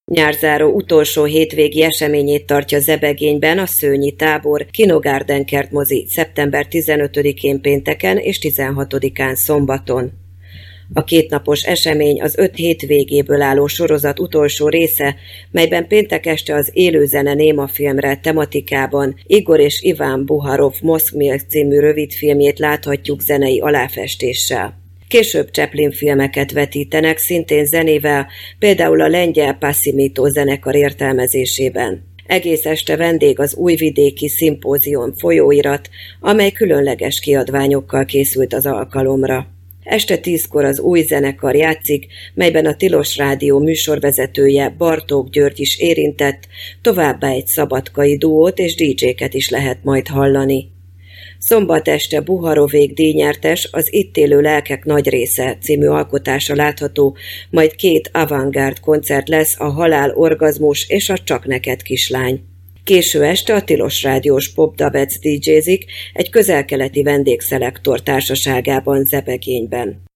Nyárzáró utolsó hétvégi eseményét tartja Zebegényben a Szőnyi tábor Kino-Garden kertmozi szeptember 15-én pénteken és 16-án szombaton. A kétnapos esemény az 5 hétvégéből álló sorozat utolsó része, melyben péntek este az élőzene némafilmre tematikában Igor és Iván Buharov Moszkmilk című rövidfilmjét láthatjuk zenei aláfestéssel. Később Chaplin filmeket vetítenek szintén zenével, például a lengyel Passimito zenekar értelmezésében. Egész este vendég az Újvidéki Szimpózium folyóirat, amely különleges kiadványokkal készült az alkalomra. Este 10-kor az új zenekar játszik, melyben a Tilos Rádió műsorvezetője Bartók György is érintett, továbbá egy szabadkai duót és DJ-ket is lehet majd hallani. Szombat este Buharovék díjnyertes Az itt élő lelkek nagy része című alkotása látható, majd 2 avantgárd koncert lesz, a Halál orgazmus és a Csak neked kislány. Késő este a Tilos Rádiós Popdavec DJ-zik egy közel-keleti vendégszelektor társaságában Zebegényben.